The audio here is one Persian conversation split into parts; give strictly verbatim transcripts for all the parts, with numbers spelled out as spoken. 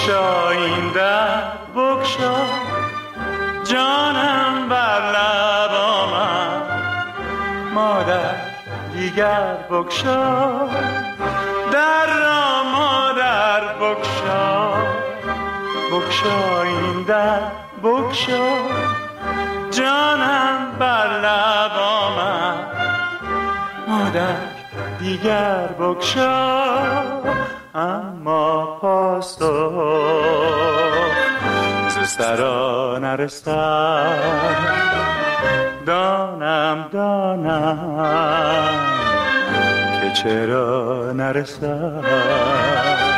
بگشا این در بگشا جانم بر لب آمد مادر دیگر بگشا در را مادر بگشا بگشا این در بگشا جانم بر لب آمد مادر دیگر بگشا اما پاسخ ز سرا نرسد دانم دانم که چرا نرسد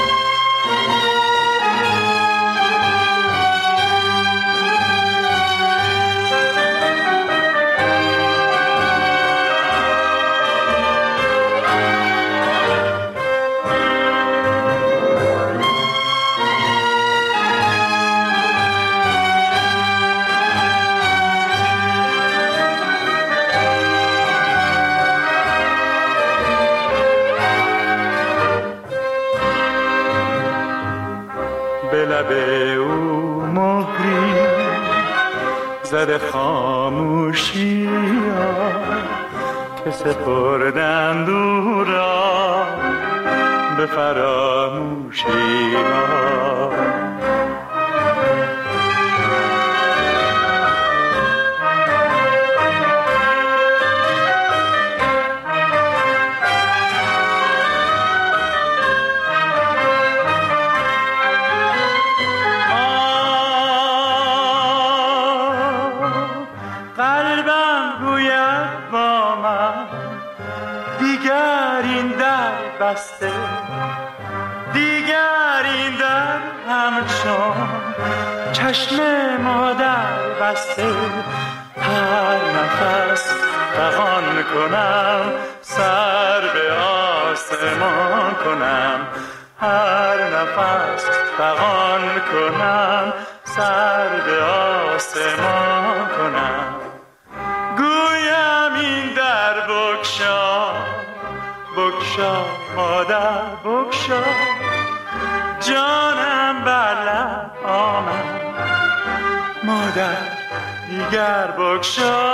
به او مهری زده خاموشی ها که سپردند او را به فراموشی ها بسته دیگر این در همچون چشم مادر بسته هر نفس فغان کنم سر به آسمان کنم هر نفس فغان کنم سر به آسمان کنم گویم این در بگشا بگشا مادر بگشا جانم بر لب آمد مادر دیگر بگشا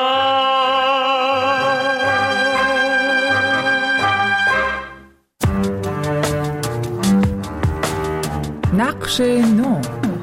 نقش نو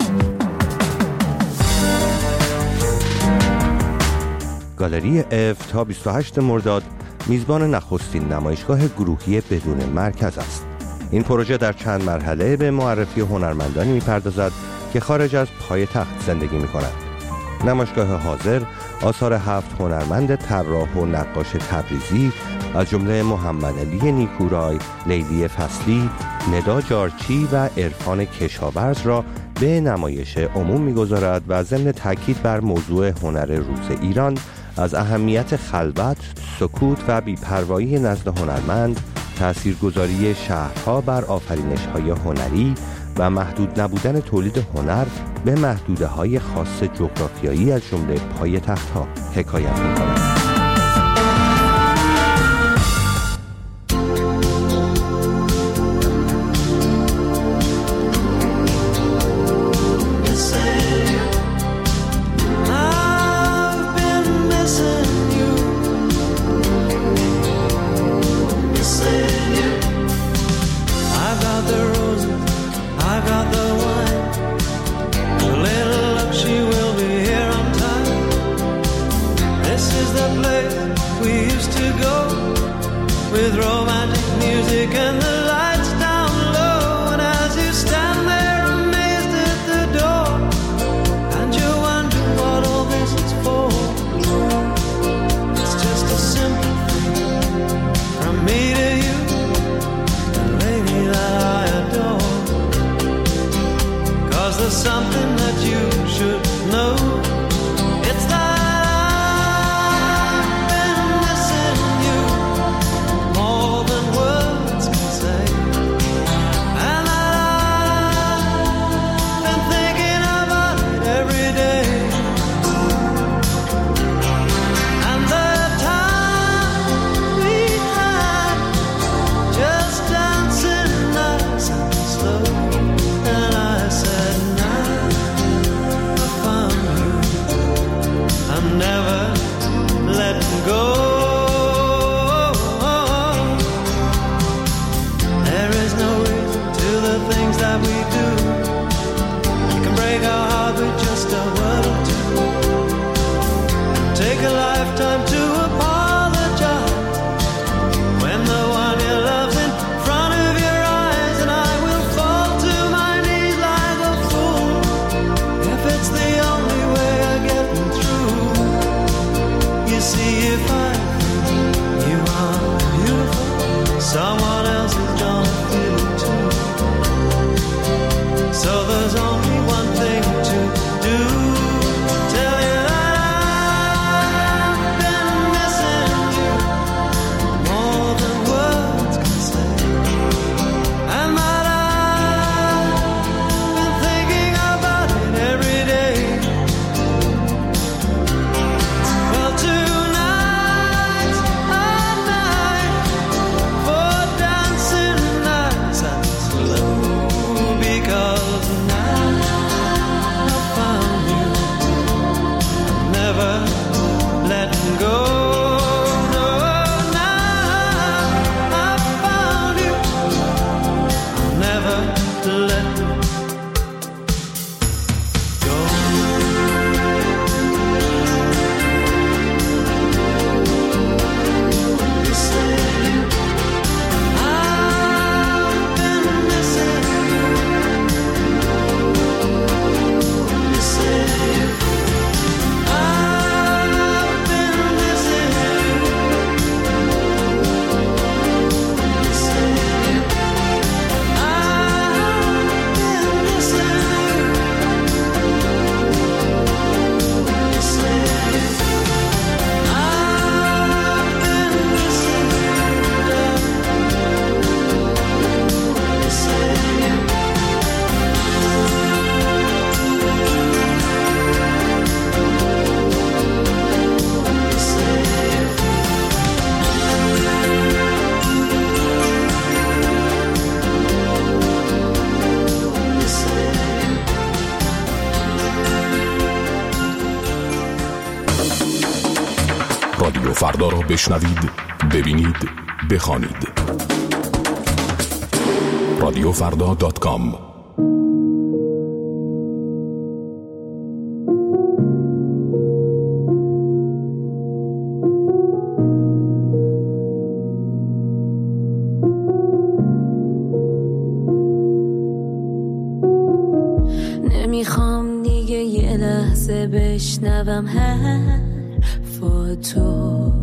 گالری اف تا بیست و هشتم مرداد میزبان نخستین نمایشگاه گروهی بدون مرکز است. این پروژه در چند مرحله به معرفی هنرمندانی می‌پردازد که خارج از پایتخت زندگی می‌کنند. نمایشگاه حاضر آثار هفت هنرمند طراح و نقاش تبریزی از جمله محمد علی نیکورای، لیلی فصلی، ندا جارچی و عرفان کشاورز را به نمایش عموم می‌گذارد و ضمن تاکید بر موضوع هنر روز ایران از اهمیت خلوت، سکوت و بی‌پروایی نزد هنرمند، تأثیرگذاری شهرها بر آفرینش‌های هنری و محدود نبودن تولید هنر به محدوده‌های خاص جغرافیایی از جمله پایتخت‌ها حکایت می‌کند. With romantic music and the lights down low, and as you stand there amazed at the door, and you wonder what all this is for, it's just a simple thing from me to you, the lady that I adore, 'cause there's something that you should know. It's that I've been missing you more never letting go. There is no reason to the things that we do. We can break our heart with just a word or two. Take a lifetime to apologize when the one you love's in front of your eyes, and I will fall to my knees like a fool if it's the only way of getting through. You see, if I you are beautiful, someone else is gonna feel it too. So there's only one thing to do. Tell you that I've been missing you more than words can say, and that I've been thinking about it every day. Well, tonight's a night for dancing nights and slow, because now I found you. I'm never letting go. No, now I found you. I'm never letting go. You say I've been missing you. You say I've been missing you. You say I've been missing you. You say I've been missing you. You say رادیو فردا را بشنوید، ببینید، بخوانید. رادیو فردا دات کام. نمیخوام دیگه یه لحظه بشنوم حرفاتو،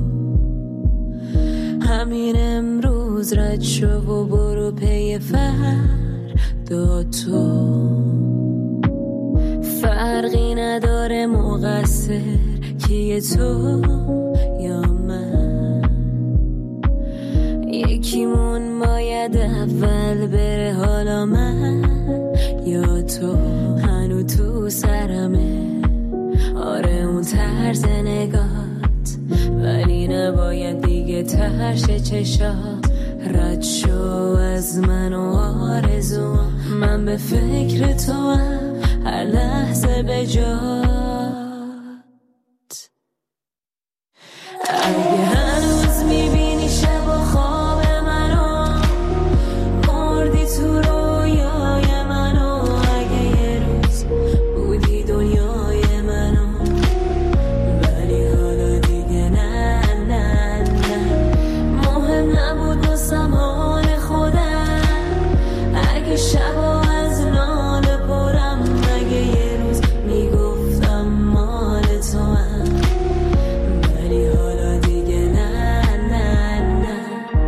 همین امروز رد شو و برو پی فردا تو. فرقی نداره مقصر کیه، تو یا من، یکیمون باید اول بره، حالا من یا تو. هنو تو سرمه آره اون طرز نگات، ولی نباید دیگه ترش چشات. رد شو از من و آرزوام، من به فکر تو هم هر لحظه به جات. اگه هنوز میبینی شب و خواب منو، مردی تو رویای منو. اگه یه روز بودی دنیای منو، ولی حالا دیگه نه نه نه. مهم نبود باسم حال خودم، اگه شب و از ناله پرم. اگه یه روز میگفتم مال تو هم، ولی حالا دیگه نه نه نه.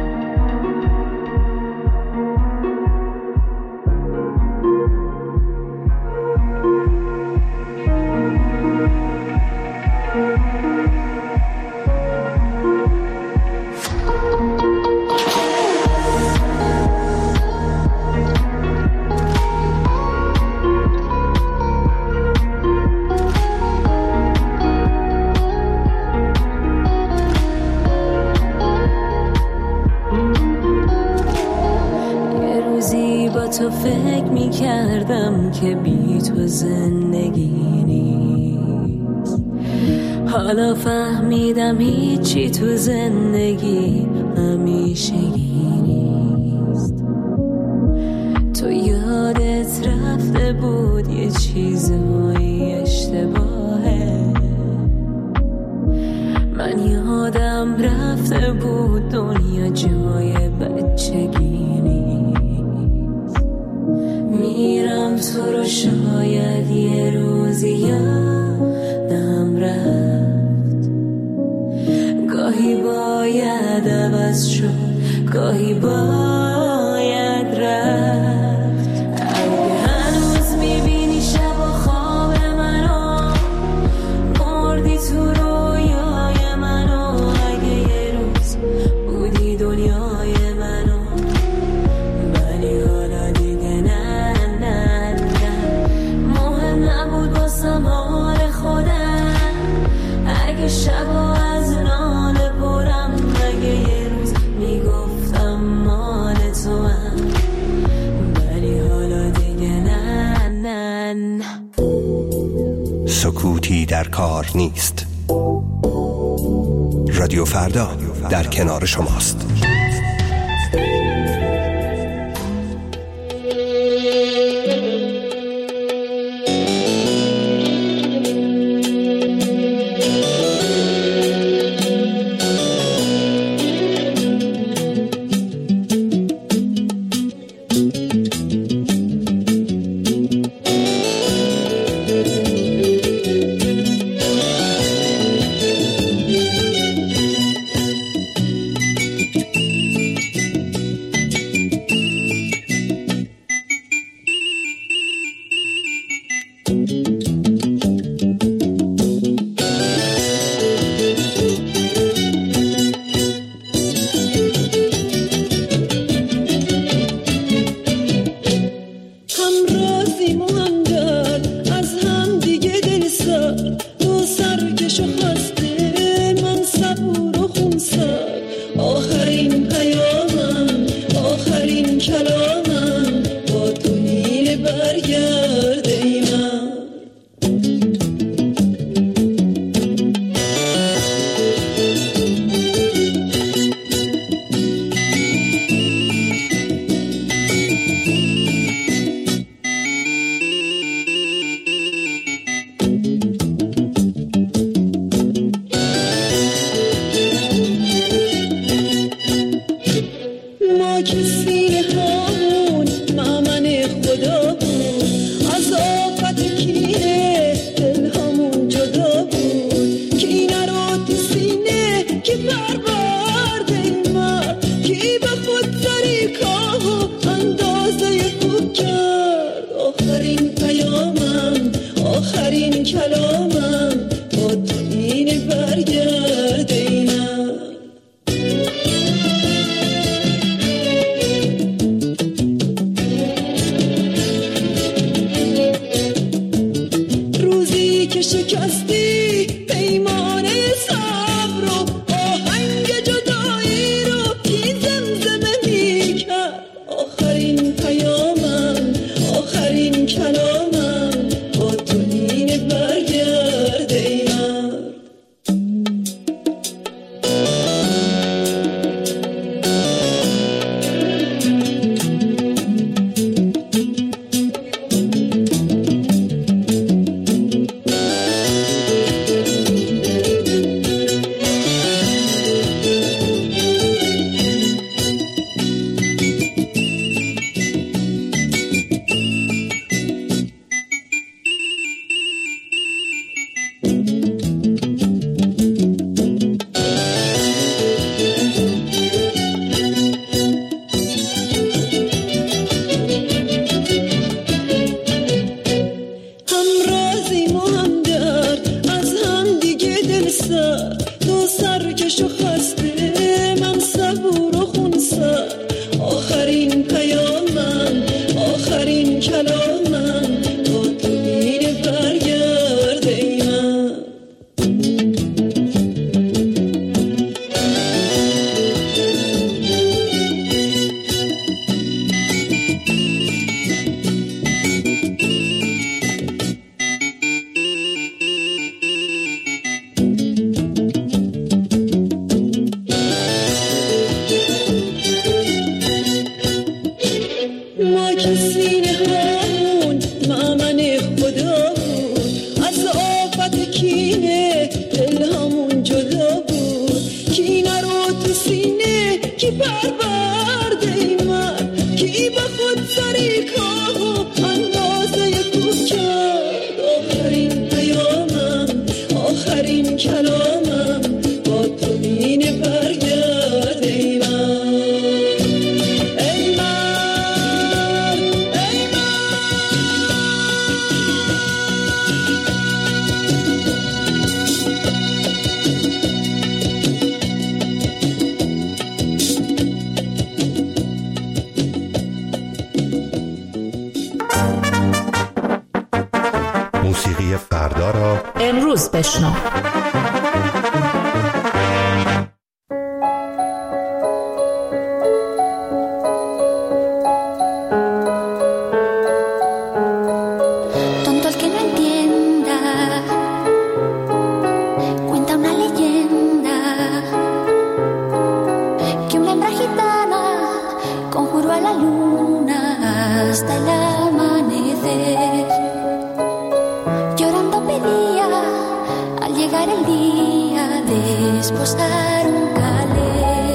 یه روزی با تو فکر میکردم که بی تو زندگی نیست. حالا فهمیدم هیچی تو زندگی همیشگی نیست. تو یادت رفته بود یه چیزهایی اشتباهه، من یادم رفته بود دنیا جای بچگی نیست. میرم تو رو شاید یه روزی یادم رفت، گاهی باید عوض شد، گاهی باید رفت. اگه هنوز میبینی شب و خواب منو، مردی تو رویای منو، اگه یه روز بودی دنیای منو، ولی حالا دیگه نه نه نه. مهم نبود باسم حال خودم، اگه شبا از ناله پرم، اگه یه روز میگفتم مال تو هم، ولی حالا دیگه نه نه نه. سکوتی در کار نیست. رادیو فردا در کنار شماست. این کلامم با تو بینه برگرد ای من. ای من ای موسیقی فردا را امروز بشنو. Tonto el que no entienda, cuenta una leyenda que una hembra gitana conjuró a la luna hasta el amanecer. Llorando pedía al llegar el día de esposar un calé.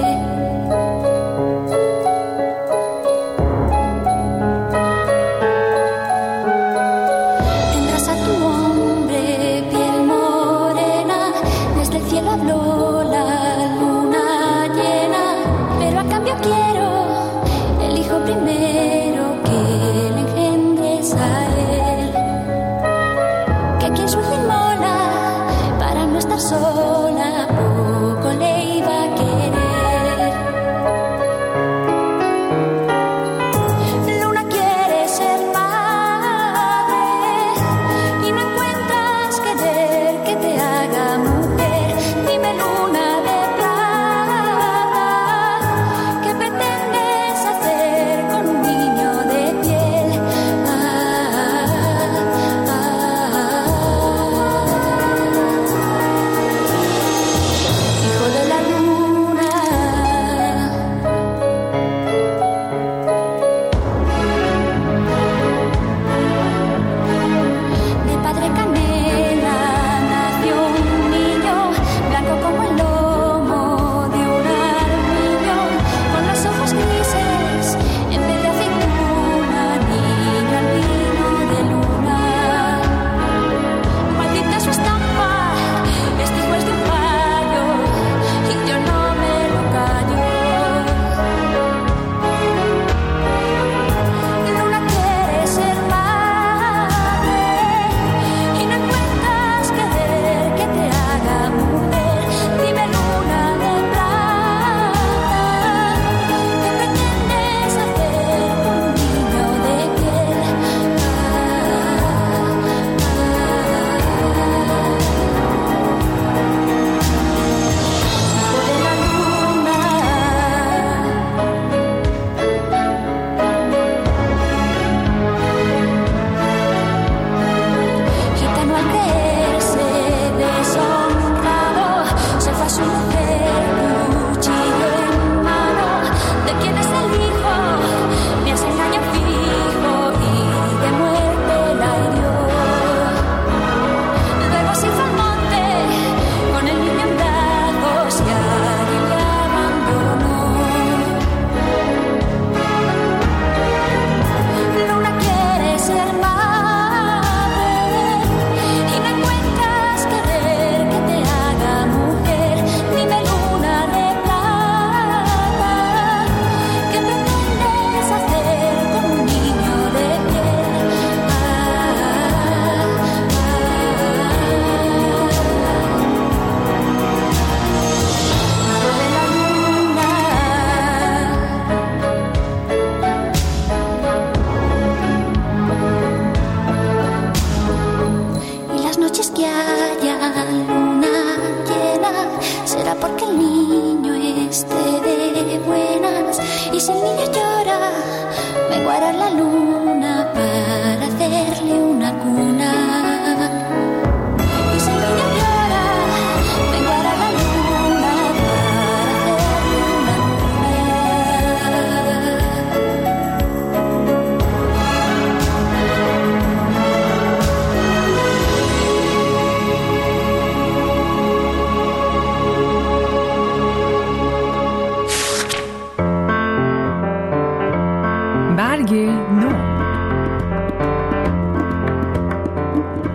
Tendrás a tu hombre piel morena, desde el cielo habló la luna llena, pero a cambio quiero el hijo primero que le engendres a él. Que quien su inmola para no estar sola poco le iba a querer. Luna quiere ser madre y no encuentras querer que te haga mujer. Dime, luna de plata, ¿qué pretendes hacer con un niño de piel? Ah, ah, ah.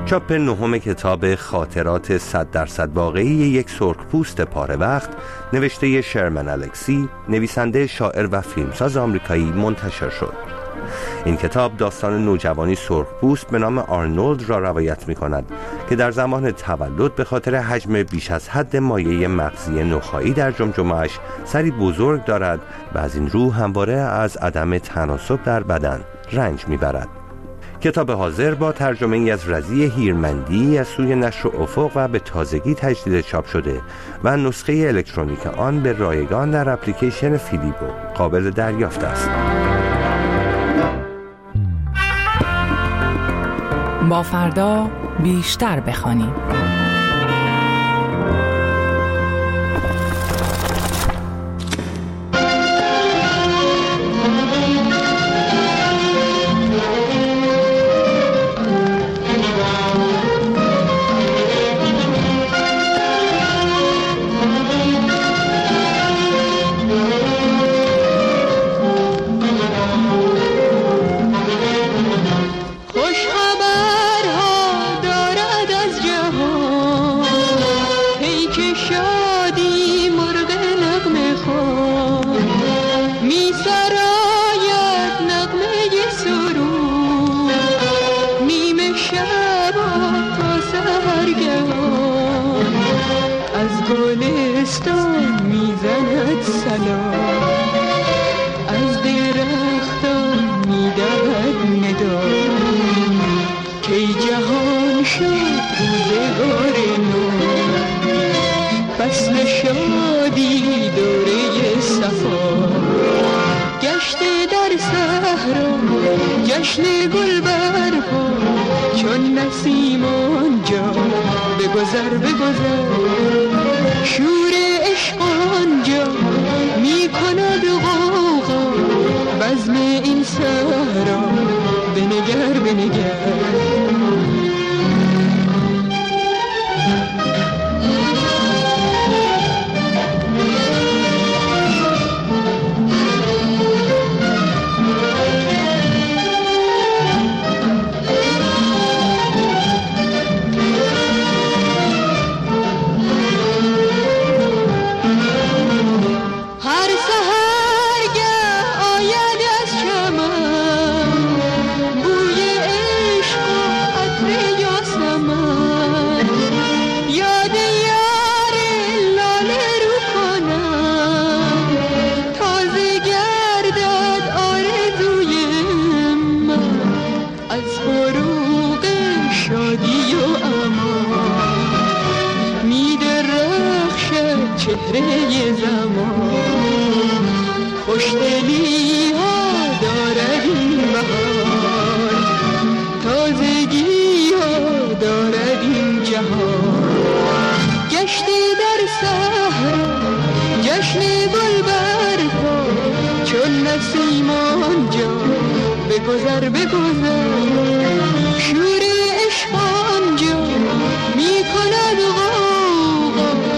چاپ نهم کتاب خاطرات صد درصد واقعی یک سرخپوست پاره وقت نوشته شرمن الکسی، نویسنده، شاعر و فیلمساز آمریکایی منتشر شد. این کتاب داستان نوجوانی سرخپوست به نام آرنولد را روایت می کند که در زمان تولد به خاطر حجم بیش از حد مایع مغزی نخاعی در جمجمه‌اش سری بزرگ دارد و از این رو همواره از عدم تناسب در بدن رنج می برد. کتاب حاضر با ترجمه ای از رضی هیرمندی از سوی نشر افق و به تازگی تجدید چاپ شده و نسخه الکترونیک آن به رایگان در اپلیکیشن فیلیبو قابل دریافت است. با فردا بیشتر بخوانیم. جشن گل برپا چون نسیم آنجا بگذر بگذر شور عشق آنجا می کند غوغا بزم این صحرا بنگر بنگر چهره زمان خوشدلی ها دارد این بهار تازگی ها دارد این جهان گشتی در صحرا جشن گل برپا چون نسیم آنجا بگذر بگذر